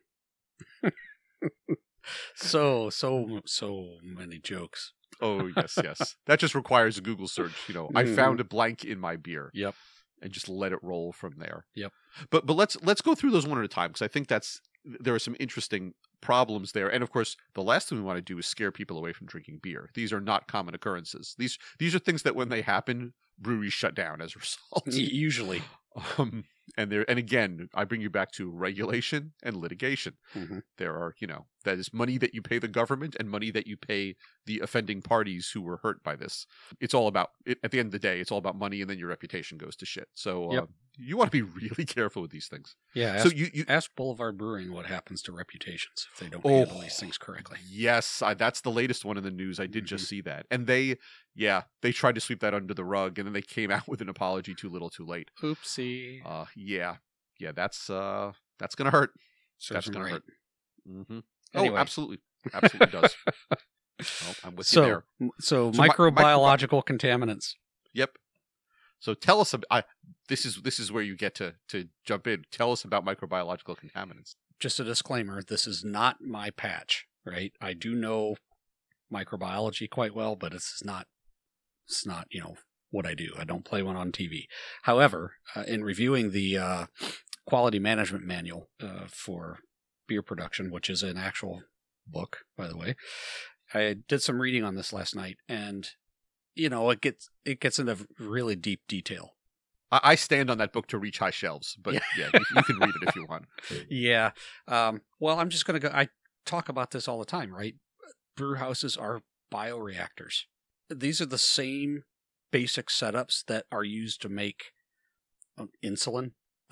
[SPEAKER 2] so, so, so many jokes.
[SPEAKER 1] Oh, yes, yes. That just requires a Google search. You know, I
[SPEAKER 2] Mhm.
[SPEAKER 1] found a blank in my beer.
[SPEAKER 2] Yep.
[SPEAKER 1] And just let it roll from there.
[SPEAKER 2] Yep.
[SPEAKER 1] But but let's let's go through those one at a time, because I think that's there are some interesting problems there. And of course, the last thing we want to do is scare people away from drinking beer. These are not common occurrences. These these are things that when they happen, breweries shut down as a result.
[SPEAKER 2] Usually.
[SPEAKER 1] Um, and there, and again, I bring you back to regulation and litigation.
[SPEAKER 2] Mm-hmm.
[SPEAKER 1] There are, you know, that is money that you pay the government and money that you pay the offending parties who were hurt by this. It's all about, it, at the end of the day, it's all about money, and then your reputation goes to shit. So uh,
[SPEAKER 2] Yep.
[SPEAKER 1] you want to be really careful with these things.
[SPEAKER 2] Yeah.
[SPEAKER 1] So
[SPEAKER 2] Ask,
[SPEAKER 1] you, you,
[SPEAKER 2] ask Boulevard Brewing what happens to reputations if they don't
[SPEAKER 1] Oh,
[SPEAKER 2] handle these things correctly.
[SPEAKER 1] yes, I, that's the latest one in the news. I did
[SPEAKER 2] Mm-hmm.
[SPEAKER 1] just see that, and they, yeah, they tried to sweep that under the rug, and then they came out with an apology too little, too late.
[SPEAKER 2] Oopsie.
[SPEAKER 1] Uh, yeah, yeah, that's uh, that's gonna hurt.
[SPEAKER 2] Serves
[SPEAKER 1] That's
[SPEAKER 2] them
[SPEAKER 1] gonna
[SPEAKER 2] right.
[SPEAKER 1] hurt. Mm-hmm.
[SPEAKER 2] Anyway.
[SPEAKER 1] Oh, absolutely, absolutely does. Well, I'm with you
[SPEAKER 2] So,
[SPEAKER 1] there.
[SPEAKER 2] so,
[SPEAKER 1] So mi-
[SPEAKER 2] microbiological contaminants.
[SPEAKER 1] Yep. So tell us about. I, this is this is where you get to to jump in. Tell us about microbiological contaminants.
[SPEAKER 2] Just a disclaimer, this is not my patch, right? I do know microbiology quite well, but it's not, it's not, you know, what I do. I don't play one on T V. However, uh, in reviewing the uh, quality management manual uh, for beer production, which is an actual book, by the way, I did some reading on this last night, and you know, it gets it gets into really deep detail.
[SPEAKER 1] I, I stand on that book to reach high shelves, but
[SPEAKER 2] Yeah.
[SPEAKER 1] yeah, you, you can read it if you want.
[SPEAKER 2] Yeah. Um, well, I'm just going to go. I talk about this all the time, right? Brew houses are bioreactors. These are the same basic setups that are used to make um, insulin,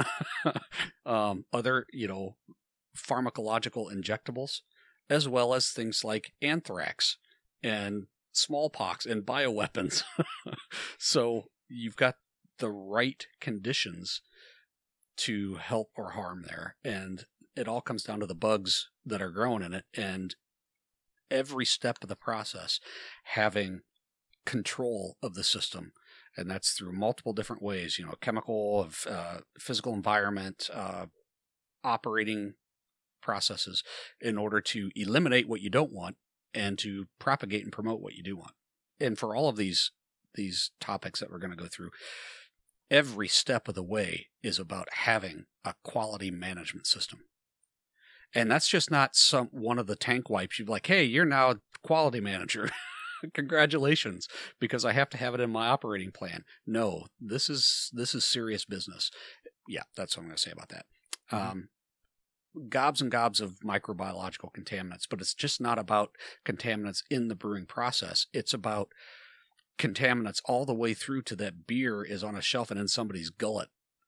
[SPEAKER 2] um, other, you know, pharmacological injectables, as well as things like anthrax and smallpox and bioweapons. So you've got the right conditions to help or harm there. And it all comes down to the bugs that are growing in it, and every step of the process having control of the system. And that's through multiple different ways, you know, chemical, of uh, physical environment, uh, operating processes, in order to eliminate what you don't want and to propagate and promote what you do want. And for all of these these topics that we're going to go through, every step of the way is about having a quality management system. And that's just not some one of the tank wipes. You're like, hey, you're now a quality manager. Congratulations, because I have to have it in my operating plan. No, this is this is serious business. Yeah, that's what I'm going to say about that. Mm-hmm. Um, gobs and gobs of microbiological contaminants, but it's just not about contaminants in the brewing process. It's about contaminants all the way through to that beer is on a shelf and in somebody's gullet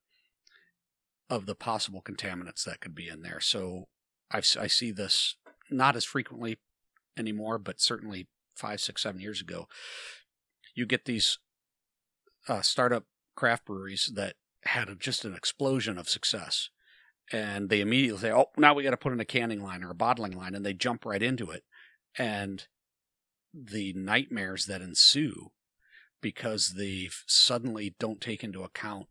[SPEAKER 2] of the possible contaminants that could be in there. So I've, I see this not as frequently anymore, but certainly five, six, seven years ago. You get these uh, startup craft breweries that had a, just an explosion of success. And they immediately say, oh, now we got to put in a canning line or a bottling line. And they jump right into it. And the nightmares that ensue because they suddenly don't take into account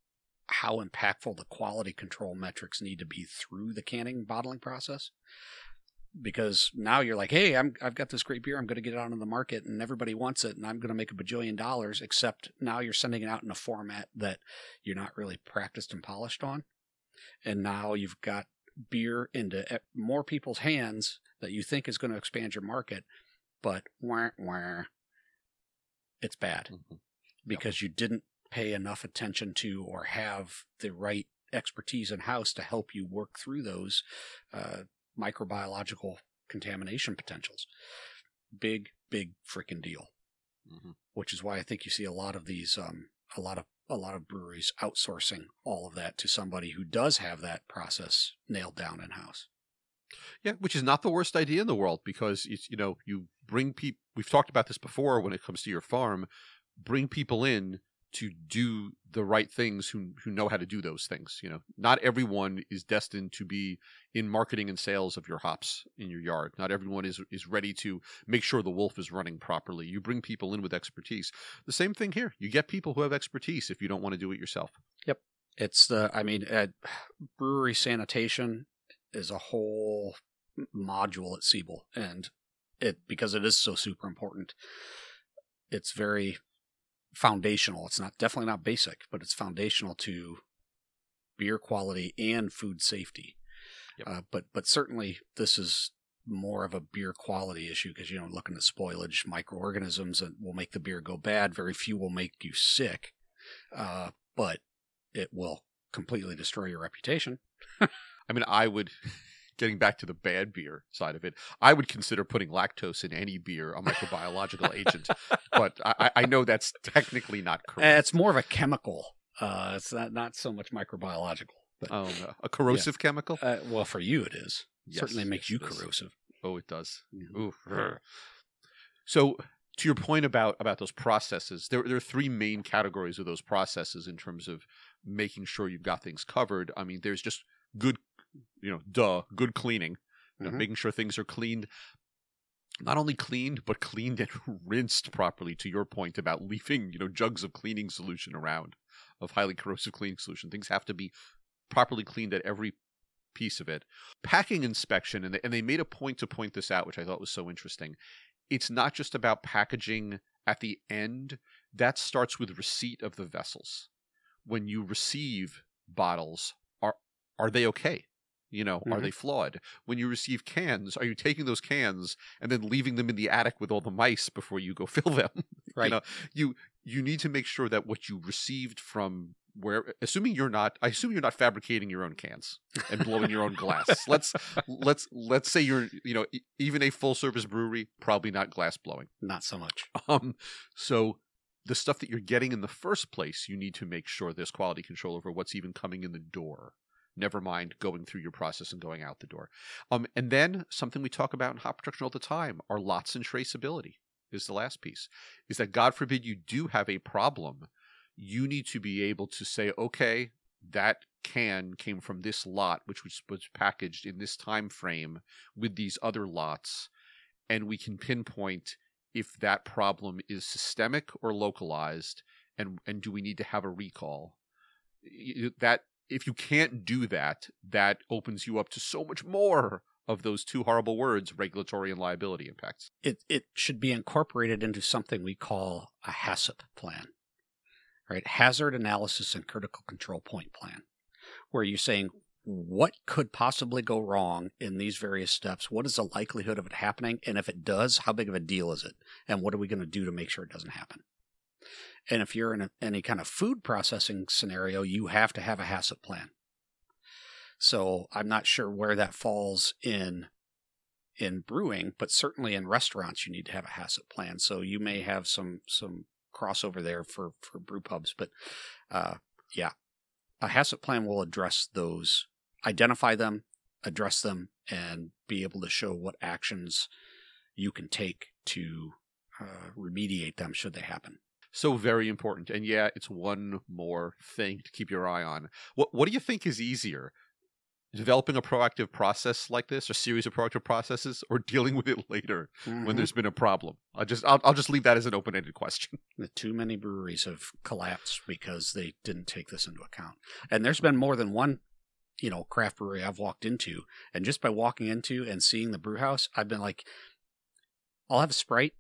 [SPEAKER 2] how impactful the quality control metrics need to be through the canning bottling process. Because now you're like, hey, I'm, I've got this great beer. I'm going to get it out on the market and everybody wants it. And I'm going to make a bajillion dollars, except now you're sending it out in a format that you're not really practiced and polished on. And now you've got beer into more people's hands that you think is going to expand your market. But wah, wah, it's bad mm-hmm. because yep. you didn't pay enough attention to or have the right expertise in-house to help you work through those uh, microbiological contamination potentials. Big, big freaking deal. Mm-hmm. Which is why I think you see a lot of these, um, a lot of a lot of breweries outsourcing all of that to somebody who does have that process nailed down in-house.
[SPEAKER 1] Yeah, which is not the worst idea in the world, because it's, you know, you bring people, we've talked about this before when it comes to your farm, bring people in to do the right things who who know how to do those things. You know, not everyone is destined to be in marketing and sales of your hops in your yard. Not everyone is is ready to make sure the wolf is running properly. You bring people in with expertise. The same thing here. You get people who have expertise if you don't want to do it yourself.
[SPEAKER 2] Yep. It's the, I mean, uh, brewery sanitation is a whole module at Siebel, and it, because it is so super important, it's very foundational. It's not definitely not basic, but it's foundational to beer quality and food safety. Yep. Uh, but but certainly this is more of a beer quality issue, because, you know, looking at spoilage, microorganisms that will make the beer go bad. Very few will make you sick, uh, but it will completely destroy your reputation.
[SPEAKER 1] I mean, I would, getting back to the bad beer side of it, I would consider putting lactose in any beer a microbiological agent, but I, I know that's technically not correct.
[SPEAKER 2] Uh, it's more of a chemical. Uh, it's not, not so much microbiological. But,
[SPEAKER 1] oh, no. A corrosive yeah. chemical?
[SPEAKER 2] Uh, well, for you it is.
[SPEAKER 1] Yes,
[SPEAKER 2] certainly makes
[SPEAKER 1] yes,
[SPEAKER 2] you corrosive.
[SPEAKER 1] Oh, it does. Mm-hmm. So, to your point about, about those processes, there, there are three main categories of those processes in terms of making sure you've got things covered. I mean, there's just good, you know, duh, good cleaning, mm-hmm. you know, making sure things are cleaned. Not only cleaned, but cleaned and rinsed properly, to your point about leaving, you know, jugs of cleaning solution around, of highly corrosive cleaning solution. Things have to be properly cleaned at every piece of it. Packing inspection, and they, and they made a point to point this out, which I thought was so interesting. It's not just about packaging at the end. That starts with receipt of the vessels. When you receive bottles, are are they okay? You know, mm-hmm. are they flawed? When you receive cans, are you taking those cans and then leaving them in the attic with all the mice before you go fill them?
[SPEAKER 2] Right.
[SPEAKER 1] You know, you you need to make sure that what you received from where, assuming you're not, I assume you're not fabricating your own cans and blowing your own glass. Let's let's let's say you're, you know, even a full service brewery, probably not glass blowing.
[SPEAKER 2] Not so much.
[SPEAKER 1] Um, so the stuff that you're getting in the first place, you need to make sure there's quality control over what's even coming in the door. Never mind going through your process and going out the door. Um, and then something we talk about in hop production all the time are lots and traceability is the last piece. Is that, God forbid you do have a problem, you need to be able to say, okay, that can came from this lot, which was, was packaged in this time frame with these other lots, and we can pinpoint if that problem is systemic or localized, and and do we need to have a recall. That if you can't do that, that opens you up to so much more of those two horrible words, regulatory and liability impacts.
[SPEAKER 2] It it should be incorporated into something we call a HACCP plan, right? Hazard Analysis and Critical Control Point Plan, where you're saying what could possibly go wrong in these various steps? What is the likelihood of it happening? And if it does, how big of a deal is it? And what are we going to do to make sure it doesn't happen? And if you're in a, any kind of food processing scenario, you have to have a HACCP plan. So I'm not sure where that falls in in brewing, but certainly in restaurants you need to have a HACCP plan. So you may have some some crossover there for, for brew pubs. But uh, yeah, a HACCP plan will address those, identify them, address them, and be able to show what actions you can take to uh, remediate them should they happen.
[SPEAKER 1] So very important. And yeah, it's one more thing to keep your eye on. What What do you think is easier? Developing a proactive process like this, or series of proactive processes, or dealing with it later mm-hmm. when there's been a problem? I'll just I'll, I'll just leave that as an open-ended question.
[SPEAKER 2] The too many breweries have collapsed because they didn't take this into account. And there's been more than one, you know, craft brewery I've walked into, and just by walking into and seeing the brew house, I've been like, I'll have a Sprite.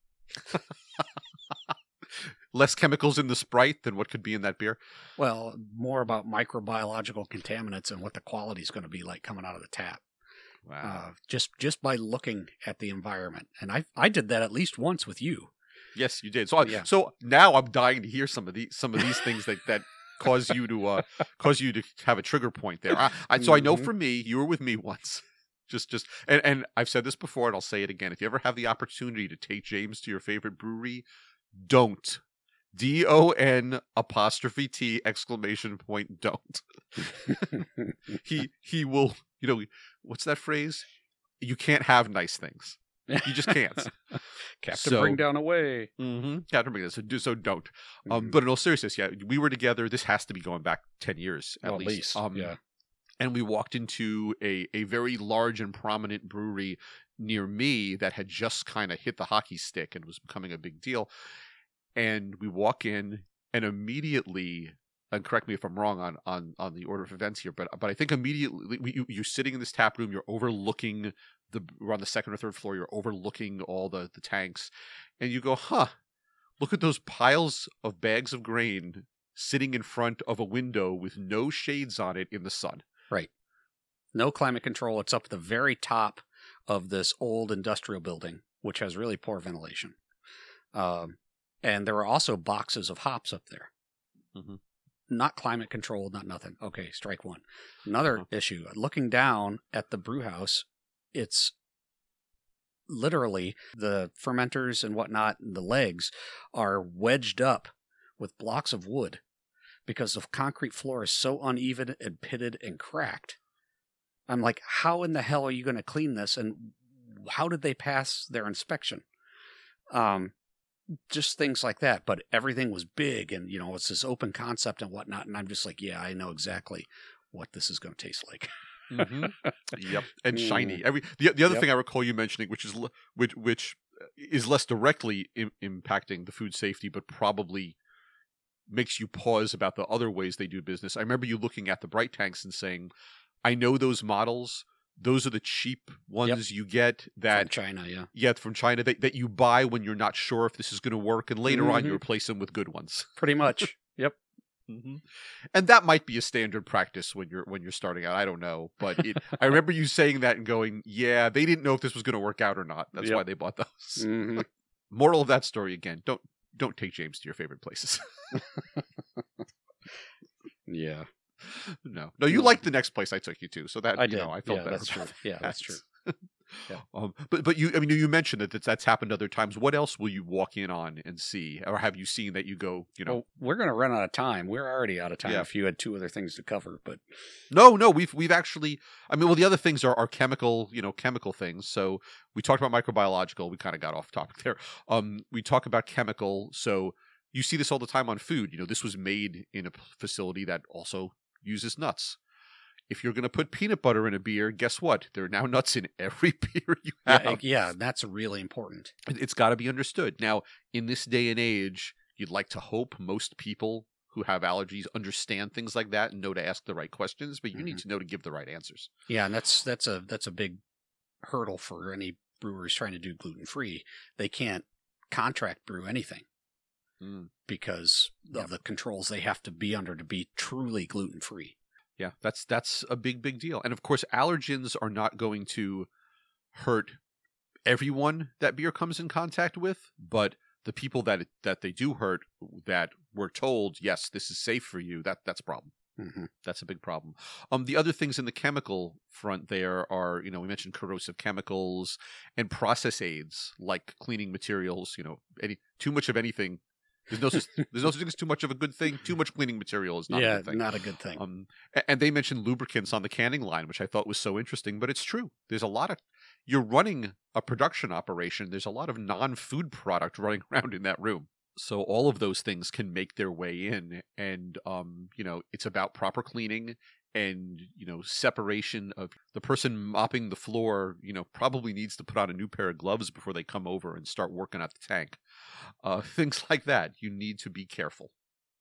[SPEAKER 1] Less chemicals in the Sprite than what could be in that beer?
[SPEAKER 2] Well, more about microbiological contaminants and what the quality is going to be like coming out of the tap.
[SPEAKER 1] Wow.
[SPEAKER 2] Uh, just just by looking at the environment. And I I did that at least once with you.
[SPEAKER 1] Yes, you did. So I,
[SPEAKER 2] yeah.
[SPEAKER 1] so now I'm dying to hear some of these some of these things that, that cause you to uh, cause you to have a trigger point there. I, I, so I know for me, you were with me once. Just, just, and, and I've said this before, and I'll say it again. If you ever have the opportunity to take James to your favorite brewery, don't. D O N apostrophe T exclamation point don't. he he will, you know, what's that phrase? You can't have nice things. You just can't.
[SPEAKER 2] Captain
[SPEAKER 1] so,
[SPEAKER 2] Bring Down away.
[SPEAKER 1] Mm-hmm, Captain Bring Down. So, do, so don't.
[SPEAKER 2] Mm-hmm.
[SPEAKER 1] Um, but in all seriousness, yeah, we were together. This has to be going back ten years at
[SPEAKER 2] well,
[SPEAKER 1] least.
[SPEAKER 2] At least.
[SPEAKER 1] Um,
[SPEAKER 2] yeah.
[SPEAKER 1] And we walked into a, a very large and prominent brewery near me that had just kind of hit the hockey stick and was becoming a big deal. And we walk in, and immediately, and correct me if I'm wrong on, on, on the order of events here, but but I think immediately you, you're sitting in this tap room, you're overlooking the we're on the second or third floor, you're overlooking all the, the tanks, and you go, huh, look at those piles of bags of grain sitting in front of a window with no shades on it in the sun.
[SPEAKER 2] Right. No climate control. It's up at the very top of this old industrial building, which has really poor ventilation. Um, and there are also boxes of hops up there.
[SPEAKER 1] Mm-hmm.
[SPEAKER 2] Not climate controlled, not nothing. Okay, strike one. Another uh-huh. issue, looking down at the brew house, it's literally the fermenters and whatnot, and the legs are wedged up with blocks of wood because the concrete floor is so uneven and pitted and cracked. I'm like, how in the hell are you going to clean this? And how did they pass their inspection? Um, just things like that. But everything was big, and, you know, it's this open concept and whatnot. And I'm just like, yeah, I know exactly what this is going to taste like.
[SPEAKER 1] Mm-hmm. Yep, and shiny. Every the the other
[SPEAKER 2] Yep.
[SPEAKER 1] thing I recall you mentioning, which is l- which which is less directly im- impacting the food safety, but probably makes you pause about the other ways they do business. I remember you looking at the bright tanks and saying, "I know those models. Those are the cheap ones yep. you get that
[SPEAKER 2] from China, yeah,
[SPEAKER 1] yeah, from China that that you buy when you're not sure if this is going to work, and later
[SPEAKER 2] mm-hmm.
[SPEAKER 1] on you replace them with good ones."
[SPEAKER 2] Pretty much. Yep.
[SPEAKER 1] Mm-hmm. And that might be a standard practice when you're when you're starting out. I don't know, but it, I remember you saying that and going, "Yeah, they didn't know if this was going to work out or not. That's
[SPEAKER 2] yep.
[SPEAKER 1] why they bought those."
[SPEAKER 2] Mm-hmm.
[SPEAKER 1] Moral of that story again: don't don't take James to your favorite places.
[SPEAKER 2] Yeah.
[SPEAKER 1] No, no, you liked the next place I took you to, so that
[SPEAKER 2] I
[SPEAKER 1] you
[SPEAKER 2] did.
[SPEAKER 1] know I felt
[SPEAKER 2] yeah,
[SPEAKER 1] better.
[SPEAKER 2] That's true. Yeah,
[SPEAKER 1] that.
[SPEAKER 2] that's true. Yeah.
[SPEAKER 1] Um, but but you, I mean, you mentioned that that's happened other times. What else will you walk in on and see, or have you seen that you go, you know?
[SPEAKER 2] Well, we're going to run out of time. We're already out of time.
[SPEAKER 1] Yeah.
[SPEAKER 2] If you had two other things to cover, but
[SPEAKER 1] no, no, we've we've actually. I mean, well, the other things are, are chemical, you know, chemical things. So we talked about microbiological. We kind of got off topic there. Um, we talk about chemical. So you see this all the time on food. You know, this was made in a facility that also uses nuts. If you're going to put peanut butter in a beer, guess what? There are now nuts in every beer you have.
[SPEAKER 2] Yeah, yeah, that's really important.
[SPEAKER 1] It's got to be understood. Now, in this day and age, you'd like to hope most people who have allergies understand things like that and know to ask the right questions, but you mm-hmm. need to know to give the right answers.
[SPEAKER 2] Yeah, and that's that's a that's a big hurdle for any brewers trying to do gluten-free. They can't contract brew anything mm. because of yep. the controls they have to be under to be truly gluten-free.
[SPEAKER 1] Yeah, that's that's a big, big deal. And of course, allergens are not going to hurt everyone that beer comes in contact with, but the people that it, that they do hurt, that we're told, yes, this is safe for you, that that's a problem. Mm-hmm. That's a big problem. Um, the other things in the chemical front there are, you know, we mentioned corrosive chemicals and process aids like cleaning materials. You know, any too much of anything. There's no such, there's no such thing as too much of a good thing. Too much cleaning material is not
[SPEAKER 2] yeah,
[SPEAKER 1] a good thing.
[SPEAKER 2] not a good thing.
[SPEAKER 1] Um, and they mentioned lubricants on the canning line, which I thought was so interesting. But it's true. There's a lot of you're running a production operation. There's a lot of non-food product running around in that room. So all of those things can make their way in, and um, you know, it's about proper cleaning and, you know, separation of the person mopping the floor. You know, probably needs to put on a new pair of gloves before they come over and start working at the tank. Uh, things like that. You need to be careful.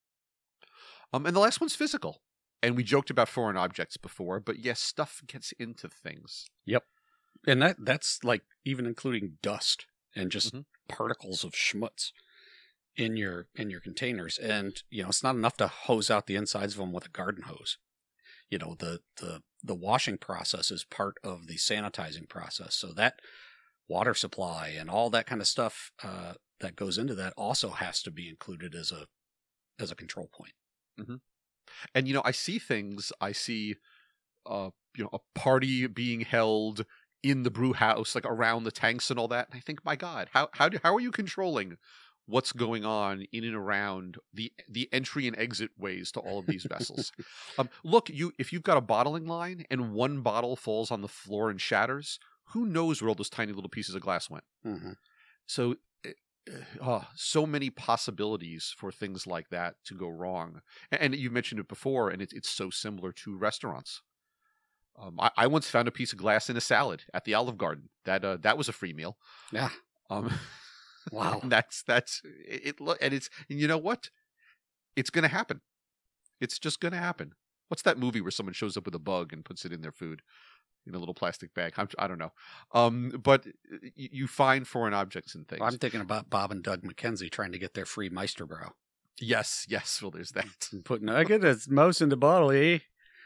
[SPEAKER 1] Um, and the last one's physical. And we joked about foreign objects before, but yes, stuff gets into things.
[SPEAKER 2] Yep, and that that's like even including dust and just mm-hmm. particles of schmutz in your in your containers. And you know, it's not enough to hose out the insides of them with a garden hose. You know, the the the washing process is part of the sanitizing process, so that water supply and all that kind of stuff uh that goes into that also has to be included as a as a control point.
[SPEAKER 1] Mm-hmm. And you know, I see things I see uh you know, a party being held in the brew house, like around the tanks and all that, and I think, my God, how how do, how are you controlling what's going on in and around the the entry and exit ways to all of these vessels? um, look, you if you've got a bottling line and one bottle falls on the floor and shatters, who knows where all those tiny little pieces of glass went? Mm-hmm. So, uh, so many possibilities for things like that to go wrong. And, and you mentioned it before, and it, it's so similar to restaurants. Um, I, I once found a piece of glass in a salad at the Olive Garden. That uh, that was a free meal.
[SPEAKER 2] Yeah.
[SPEAKER 1] Um,
[SPEAKER 2] Wow.
[SPEAKER 1] And that's that's it. And it's and you know what? It's going to happen. It's just going to happen. What's that movie where someone shows up with a bug and puts it in their food in a little plastic bag? I'm, I don't know. Um, but you, you find foreign objects and things.
[SPEAKER 2] I'm thinking about Bob and Doug McKenzie trying to get their free Meisterbrow.
[SPEAKER 1] Yes, yes. Well, there's that.
[SPEAKER 2] And putting I get a mouse in the bottle, eh?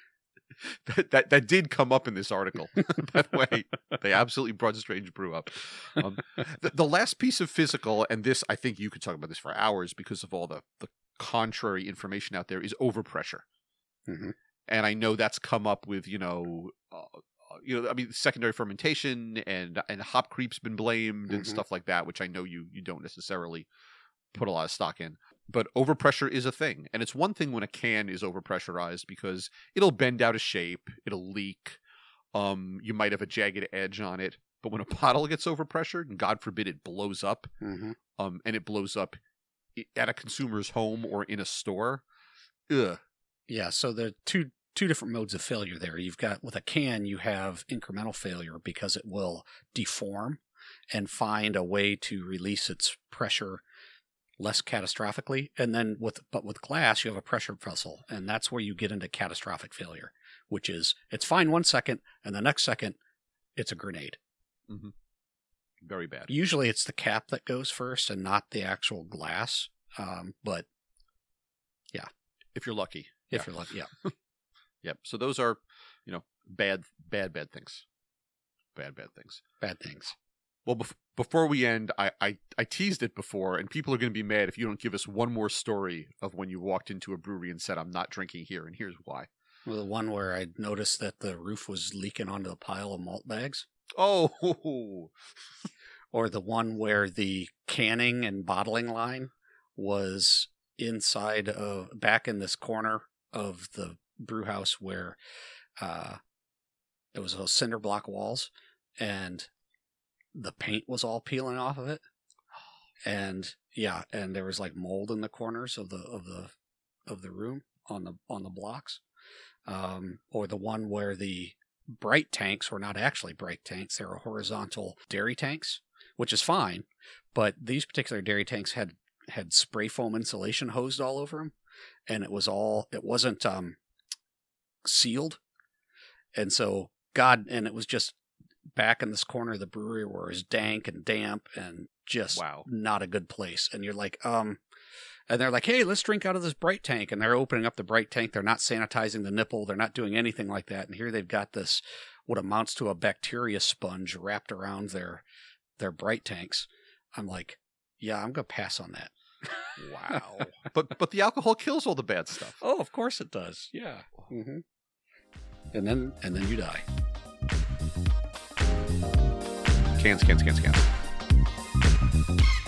[SPEAKER 1] That, that that did come up in this article. By the way, they absolutely brought Strange Brew up. Um, the, the last piece of physical, and this, I think you could talk about this for hours because of all the, the contrary information out there, is overpressure. Mm-hmm. And I know that's come up with, you know, uh, you know, I mean, secondary fermentation and and hop creep's been blamed mm-hmm. and stuff like that, which I know you you don't necessarily put a lot of stock in. But overpressure is a thing. And it's one thing when a can is overpressurized because it'll bend out of shape, it'll leak, um, you might have a jagged edge on it. But when a bottle gets overpressured, and God forbid it blows up, mm-hmm. um, and it blows up at a consumer's home or in a store, ugh.
[SPEAKER 2] Yeah, so the two two different modes of failure there. You've got, with a can, you have incremental failure because it will deform and find a way to release its pressure less catastrophically. And then with but with glass, you have a pressure vessel, and that's where you get into catastrophic failure, which is it's fine one second, and the next second it's a grenade.
[SPEAKER 1] Mm-hmm. Very bad.
[SPEAKER 2] Usually it's the cap that goes first and not the actual glass. Um, but yeah,
[SPEAKER 1] if you're lucky,
[SPEAKER 2] if
[SPEAKER 1] yeah.
[SPEAKER 2] you're lucky, yeah,
[SPEAKER 1] yep. So those are, you know, bad, bad, bad things. Bad, bad things.
[SPEAKER 2] Bad things.
[SPEAKER 1] Well, bef- before we end, I, I, I teased it before, and people are going to be mad if you don't give us one more story of when you walked into a brewery and said, "I'm not drinking here," and here's why.
[SPEAKER 2] Well, the one where I noticed that the roof was leaking onto a pile of malt bags.
[SPEAKER 1] Oh!
[SPEAKER 2] Or the one where the canning and bottling line was inside of, back in this corner of the brew house where uh, it was those cinder block walls, and the paint was all peeling off of it. And yeah, and there was like mold in the corners of the of the of the room on the on the blocks. um, or the one where the bright tanks were not actually bright tanks. They were horizontal dairy tanks, which is fine. But these particular dairy tanks had, had spray foam insulation hosed all over them. And it was all, it wasn't um, sealed. And so, God, and it was just back in this corner of the brewery where it was dank and damp and just
[SPEAKER 1] Wow.
[SPEAKER 2] not a good place. And you're like, um, and they're like, hey, let's drink out of this bright tank. And they're opening up the bright tank. They're not sanitizing the nipple. They're not doing anything like that. And here they've got this, what amounts to a bacteria sponge wrapped around their, their bright tanks. I'm like, yeah, I'm going to pass on that.
[SPEAKER 1] Wow. but but the alcohol kills all the bad stuff.
[SPEAKER 2] Oh, of course it does. Yeah. Mm-hmm. And then, and then you die.
[SPEAKER 1] Cans, cans, cans, cans.